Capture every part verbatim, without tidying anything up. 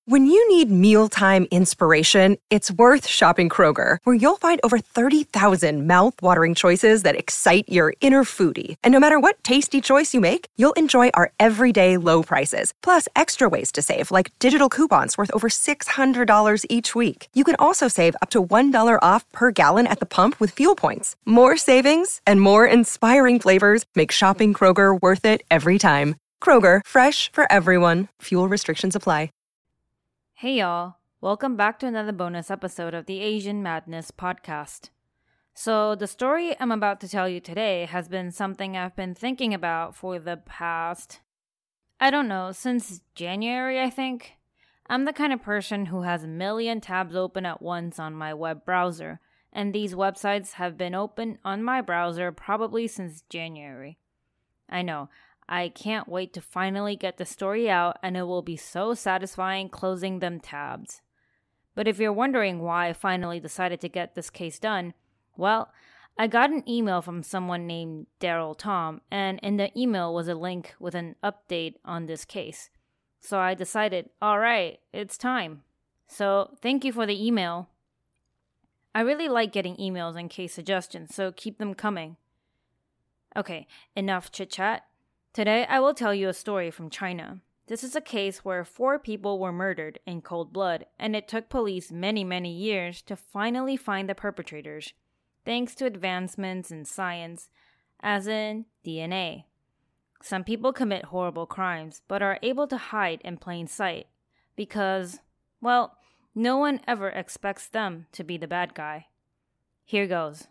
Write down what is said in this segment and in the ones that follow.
When you need mealtime inspiration, it's worth shopping Kroger, where you'll find over thirty thousand mouth-watering choices that excite your inner foodie. And no matter what tasty choice you make, you'll enjoy our everyday low prices, plus extra ways to save, like digital coupons worth over six hundred dollars each week. You can also save up to one dollar off per gallon at the pump with fuel points. More savings and more inspiring flavors make shopping Kroger worth it every time. Kroger, fresh for everyone. Fuel restrictions apply. Hey y'all, welcome back to another bonus episode of the Asian Madness podcast. So the story I'm about to tell you today has been something I've been thinking about for the past, I don't know, since January, I think. I'm the kind of person who has a million tabs open at once on my web browser, and these websites have been open on my browser probably since January. I know. I can't wait to finally get the story out, and it will be so satisfying closing them tabs. But if you're wondering why I finally decided to get this case done, well, I got an email from someone named Daryl Tom, and in the email was a link with an update on this case. So I decided, alright, it's time. So thank you for the email. I really like getting emails and case suggestions, so keep them coming. Okay, enough chit-chat. Today, I will tell you a story from China. This is a case where four people were murdered in cold blood, and it took police many, many years to finally find the perpetrators, thanks to advancements in science, as in D N A. Some people commit horrible crimes, but are able to hide in plain sight, because, well, no one ever expects them to be the bad guy. Here goes.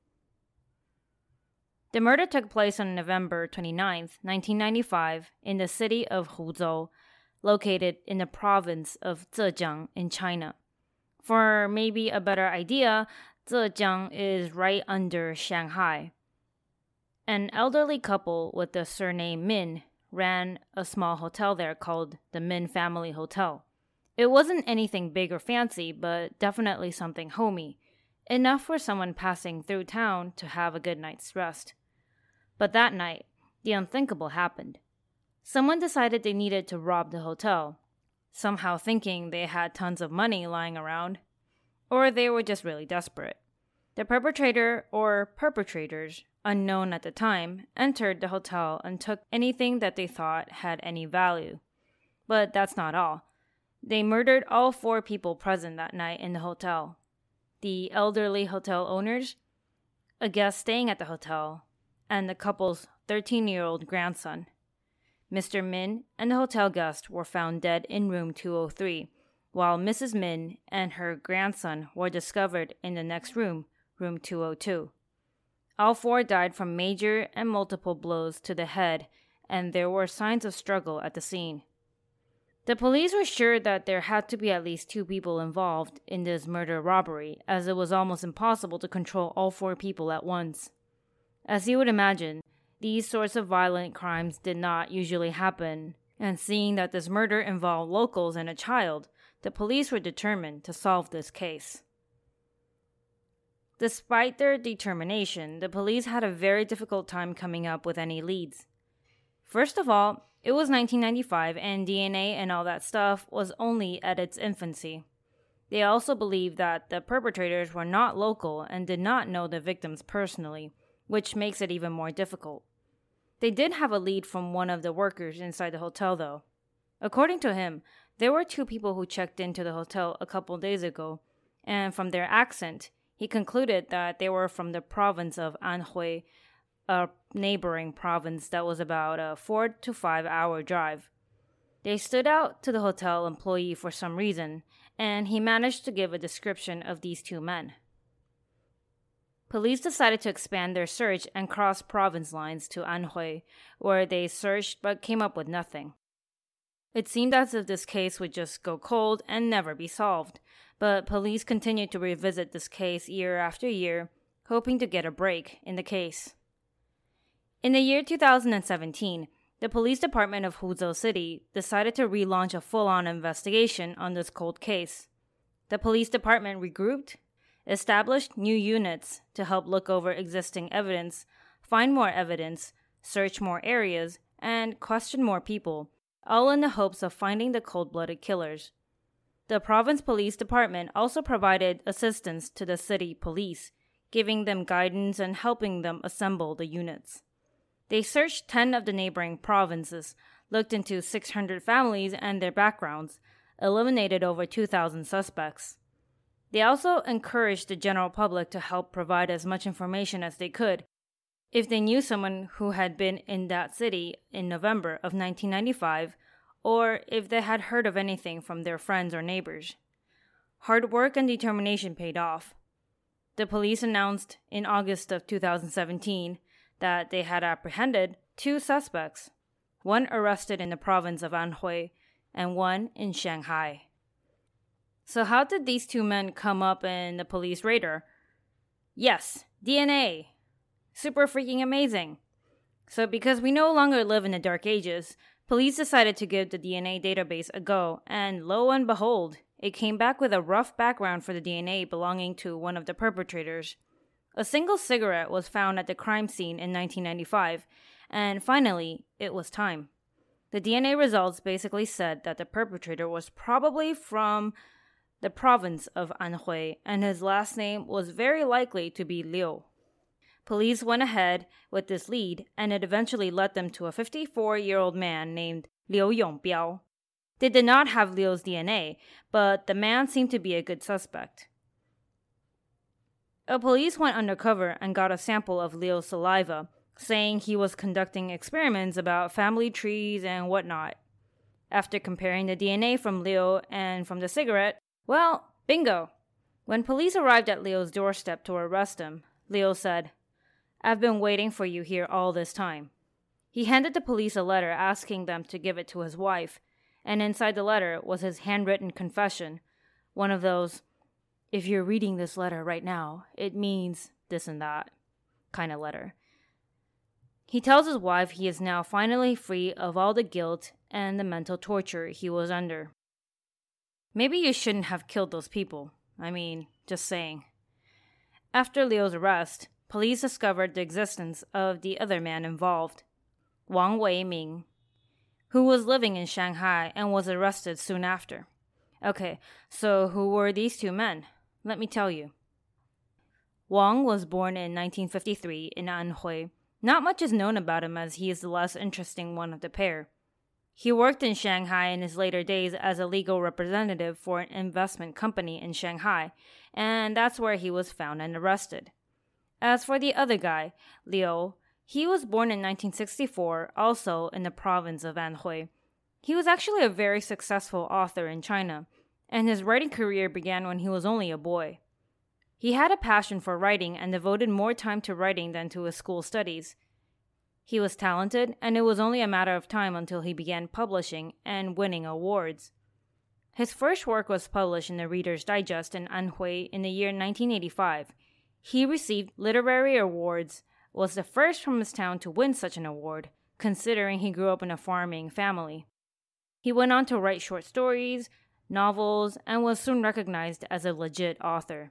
The murder took place on November twenty-ninth, nineteen ninety-five, in the city of Huzhou, located in the province of Zhejiang in China. For maybe a better idea, Zhejiang is right under Shanghai. An elderly couple with the surname Min ran a small hotel there called the Min Family Hotel. It wasn't anything big or fancy, but definitely something homey, enough for someone passing through town to have a good night's rest. But that night, the unthinkable happened. Someone decided they needed to rob the hotel, somehow thinking they had tons of money lying around, or they were just really desperate. The perpetrator, or perpetrators, unknown at the time, entered the hotel and took anything that they thought had any value. But that's not all. They murdered all four people present that night in the hotel. The elderly hotel owners, a guest staying at the hotel, and the couple's thirteen-year-old grandson. Mister Min and the hotel guest were found dead in room two oh three, while Missus Min and her grandson were discovered in the next room, room two oh two. All four died from major and multiple blows to the head, and there were signs of struggle at the scene. The police were sure that there had to be at least two people involved in this murder-robbery, as it was almost impossible to control all four people at once. As you would imagine, these sorts of violent crimes did not usually happen, and seeing that this murder involved locals and a child, the police were determined to solve this case. Despite their determination, the police had a very difficult time coming up with any leads. First of all, it was nineteen ninety-five, and D N A and all that stuff was only at its infancy. They also believed that the perpetrators were not local and did not know the victims personally, which makes it even more difficult. They did have a lead from one of the workers inside the hotel, though. According to him, there were two people who checked into the hotel a couple days ago, and from their accent, he concluded that they were from the province of Anhui, a neighboring province that was about a four to five hour drive. They stood out to the hotel employee for some reason, and he managed to give a description of these two men. Police decided to expand their search and cross province lines to Anhui, where they searched but came up with nothing. It seemed as if this case would just go cold and never be solved, but police continued to revisit this case year after year, hoping to get a break in the case. In the year two thousand seventeen, the police department of Huzhou City decided to relaunch a full-on investigation on this cold case. The police department regrouped, established new units to help look over existing evidence, find more evidence, search more areas, and question more people, all in the hopes of finding the cold-blooded killers. The province police department also provided assistance to the city police, giving them guidance and helping them assemble the units. They searched ten of the neighboring provinces, looked into six hundred families and their backgrounds, eliminated over two thousand suspects. They also encouraged the general public to help provide as much information as they could if they knew someone who had been in that city in November of nineteen ninety-five, or if they had heard of anything from their friends or neighbors. Hard work and determination paid off. The police announced in August of two thousand seventeen that they had apprehended two suspects, one arrested in the province of Anhui and one in Shanghai. So how did these two men come up in the police radar? Yes, D N A. Super freaking amazing. So because we no longer live in the dark ages, police decided to give the D N A database a go, and lo and behold, it came back with a rough background for the D N A belonging to one of the perpetrators. A single cigarette was found at the crime scene in nineteen ninety-five, and finally, it was time. The D N A results basically said that the perpetrator was probably from the province of Anhui, and his last name was very likely to be Liu. Police went ahead with this lead, and it eventually led them to a fifty-four-year-old man named Liu Yongbiao. They did not have Liu's D N A, but the man seemed to be a good suspect. A police went undercover and got a sample of Liu's saliva, saying he was conducting experiments about family trees and whatnot. After comparing the D N A from Liu and from the cigarette, well, bingo! When police arrived at Liu's doorstep to arrest him, Liu said, "I've been waiting for you here all this time." He handed the police a letter asking them to give it to his wife, and inside the letter was his handwritten confession, one of those, "if you're reading this letter right now, it means this and that" kind of letter. He tells his wife he is now finally free of all the guilt and the mental torture he was under. Maybe you shouldn't have killed those people. I mean, just saying. After Liu's arrest, police discovered the existence of the other man involved, Wang Weiming, who was living in Shanghai and was arrested soon after. Okay, so who were these two men? Let me tell you. Wang was born in nineteen fifty-three in Anhui. Not much is known about him as he is the less interesting one of the pair. He worked in Shanghai in his later days as a legal representative for an investment company in Shanghai, and that's where he was found and arrested. As for the other guy, Liu, he was born in nineteen sixty-four, also in the province of Anhui. He was actually a very successful author in China, and his writing career began when he was only a boy. He had a passion for writing and devoted more time to writing than to his school studies. He was talented, and it was only a matter of time until he began publishing and winning awards. His first work was published in the Reader's Digest in Anhui in the year nineteen eighty-five. He received literary awards, was the first from his town to win such an award, considering he grew up in a farming family. He went on to write short stories, novels, and was soon recognized as a legit author.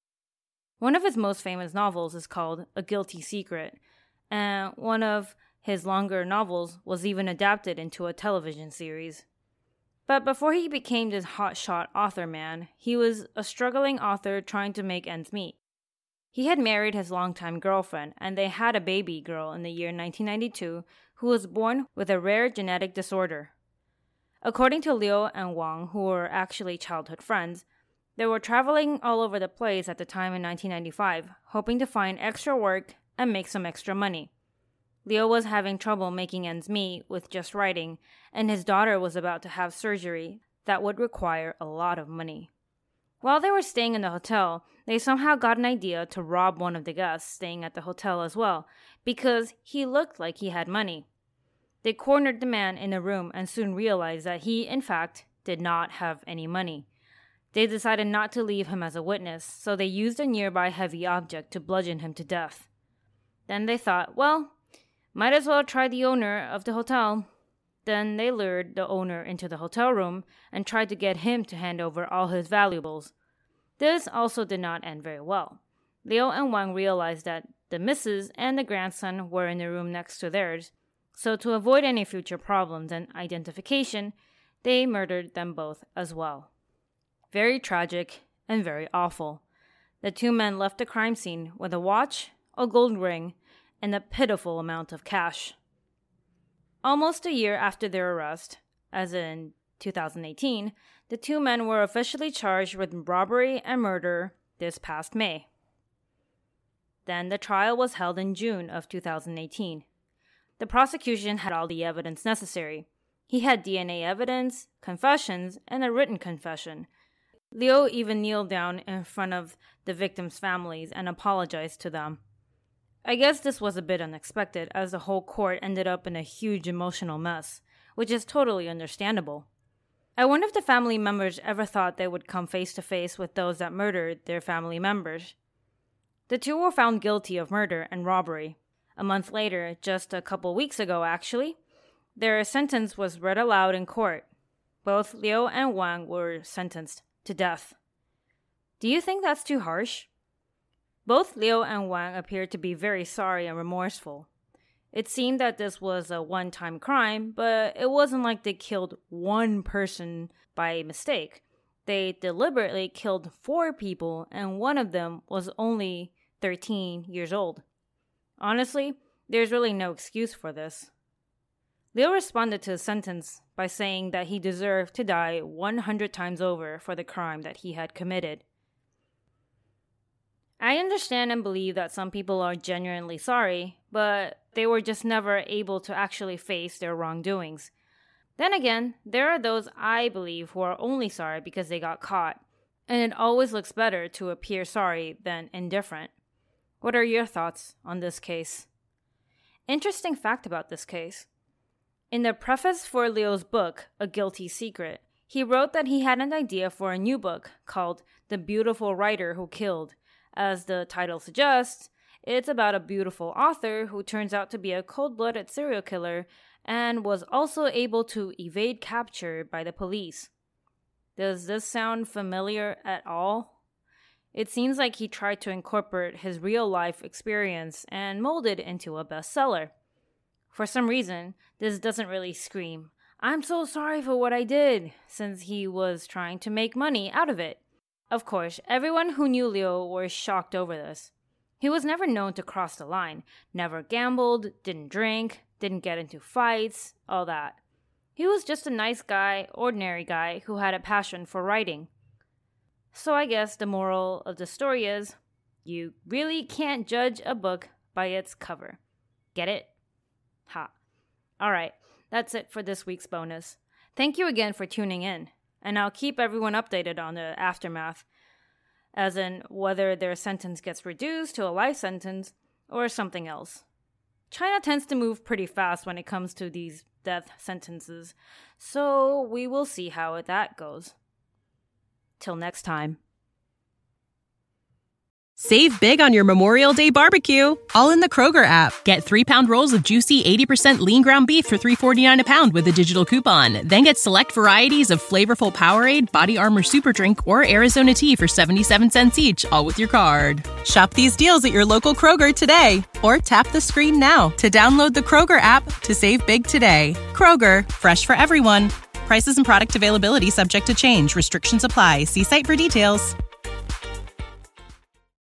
One of his most famous novels is called A Guilty Secret, and one of his longer novels was even adapted into a television series. But before he became this hotshot author man, he was a struggling author trying to make ends meet. He had married his longtime girlfriend, and they had a baby girl in the year nineteen ninety-two who was born with a rare genetic disorder. According to Liu and Wang, who were actually childhood friends, they were traveling all over the place at the time in nineteen ninety-five, hoping to find extra work and make some extra money. Liu was having trouble making ends meet with just writing, and his daughter was about to have surgery that would require a lot of money. While they were staying in the hotel, they somehow got an idea to rob one of the guests staying at the hotel as well, because he looked like he had money. They cornered the man in a room and soon realized that he, in fact, did not have any money. They decided not to leave him as a witness, so they used a nearby heavy object to bludgeon him to death. Then they thought, well, might as well try the owner of the hotel. Then they lured the owner into the hotel room and tried to get him to hand over all his valuables. This also did not end very well. Liu and Wang realized that the missus and the grandson were in the room next to theirs, so to avoid any future problems and identification, they murdered them both as well. Very tragic and very awful. The two men left the crime scene with a watch, a gold ring, and a pitiful amount of cash. Almost a year after their arrest, as in two thousand eighteen, the two men were officially charged with robbery and murder this past May. Then the trial was held in June of two thousand eighteen. The prosecution had all the evidence necessary. He had D N A evidence, confessions, and a written confession. Liu even kneeled down in front of the victims' families and apologized to them. I guess this was a bit unexpected, as the whole court ended up in a huge emotional mess, which is totally understandable. I wonder if the family members ever thought they would come face to face with those that murdered their family members. The two were found guilty of murder and robbery. A month later, just a couple weeks ago actually, their sentence was read aloud in court. Both Liu and Wang were sentenced to death. Do you think that's too harsh? Both Liu and Wang appeared to be very sorry and remorseful. It seemed that this was a one-time crime, but it wasn't like they killed one person by mistake. They deliberately killed four people, and one of them was only thirteen years old. Honestly, there's really no excuse for this. Liu responded to his sentence by saying that he deserved to die one hundred times over for the crime that he had committed. I understand and believe that some people are genuinely sorry, but they were just never able to actually face their wrongdoings. Then again, there are those I believe who are only sorry because they got caught, and it always looks better to appear sorry than indifferent. What are your thoughts on this case? Interesting fact about this case. In the preface for Liu's book, A Guilty Secret, he wrote that he had an idea for a new book called The Beautiful Writer Who Killed. As the title suggests, it's about a beautiful author who turns out to be a cold-blooded serial killer and was also able to evade capture by the police. Does this sound familiar at all? It seems like he tried to incorporate his real-life experience and mold it into a bestseller. For some reason, this doesn't really scream, "I'm so sorry for what I did," since he was trying to make money out of it. Of course, everyone who knew Liu were shocked over this. He was never known to cross the line, never gambled, didn't drink, didn't get into fights, all that. He was just a nice guy, ordinary guy, who had a passion for writing. So I guess the moral of the story is, you really can't judge a book by its cover. Get it? Ha. Alright, that's it for this week's bonus. Thank you again for tuning in, and I'll keep everyone updated on the aftermath, as in whether their sentence gets reduced to a life sentence or something else. China tends to move pretty fast when it comes to these death sentences, so we will see how that goes. Till next time. Save big on your Memorial Day barbecue, all in the Kroger app. Get three-pound rolls of juicy eighty percent lean ground beef for three forty-nine a pound with a digital coupon. Then get select varieties of flavorful Powerade, Body Armor Super Drink, or Arizona tea for seventy-seven cents each, all with your card. Shop these deals at your local Kroger today, or tap the screen now to download the Kroger app to save big today. Kroger, fresh for everyone. Prices and product availability subject to change. Restrictions apply. See site for details.